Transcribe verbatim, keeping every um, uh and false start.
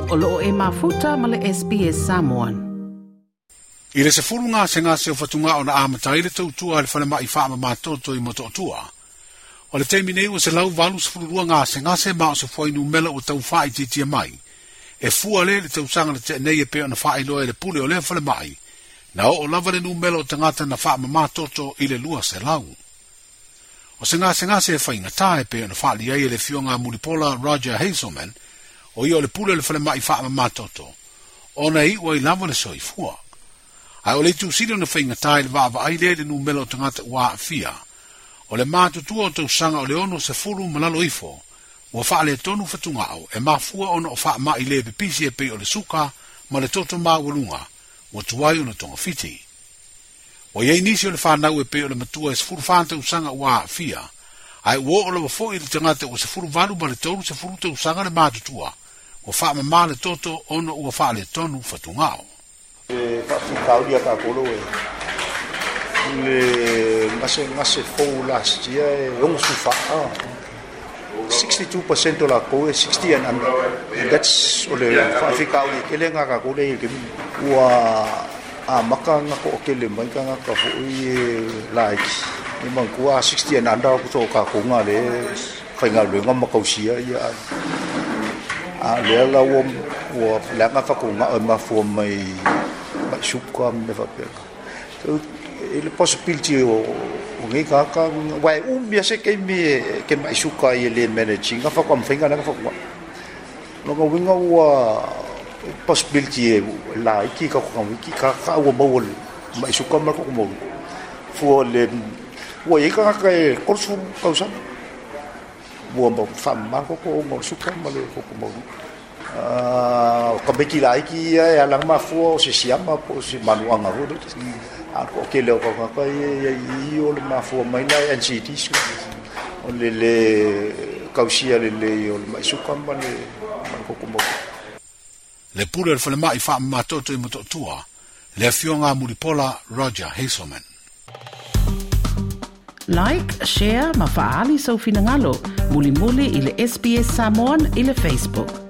o loo e mafuta ma le S B S Samoan. I le sefuru ngā se ngā se o whatunga o na āmatai le tautua le whanema i whaama mātoto i moto atua. O le teimi nei o se lau walu sefurua ngā se ngā se maa o se whainu mela o tau whai titia mai. E fua le le tausanga le te nei e peo na whai loa le pule o le whalemai. Na o o lava le nu mela o tangata na whaama mātoto i le lua se lau. O se ngā se ngā se whainga tā e peo na whai liai e le fionga mulipola Roger Hazelman o i o le pule le whalemai whaama mātoto. O na i ua i lava le soi fua. Ai o le tu silo na whainga tai le vava ai le le nu melo o tangata ua a fia. O le mātutua o tau sanga o le ono se furu malalo ifo, ua wha le tonu whatunga au, e mafua ono o wha mai le pepisi e pei o le suka, ma le toto maa walunga, ua tuai o na tonga fiti. O iei nisi o le whanau e pei o le matua e se furu whan tau sanga ua a fia, ai ua o le wafo i le tangata o se furu valu ma le toru se furu tau sanga le mātutua, ua wha ma maa le toto ono ua wha le tonu whatunga au. E whakikau lia ka kolo e le ngase ngase fau last year e ongu sufa sixty-two percent o la ko e sixty and under and that's o le whakikau lia ke le ngā ka kolo e ke ua a maka ngā ko ke le mai ka ngā ka fo i like ni mang kua sixty and under kuto ka ko ngā le whainga le ngā makausia ia a le la wom ua le ngā whako ngā o mafua mai mai suka me va per so il possibility o ngai ka ka wai um bia se ke me ke mai suka i le managing ka fa kom finga na fa ko no go winga wa possibility la ki ka ko ki ka ka wo mo mai suka ma ko mo fu le wo i ka ka ko su ka sa wo mo fa ma ko ko mo suka ma le ko mo ah kabeki lai ki ya lang ma fu si siama po si manuanga ro do a ko ke le ko ka i o le ma fu mai na N C T su o le le kausia le le o le mai su kamba le ko ko mo le pure le fale mai fa ma toto i moto tua le fionga mulipola Roger Hazelman. Like, share, mafaali sa ufinangalo, muli muli ile S B S Samoan ile Facebook.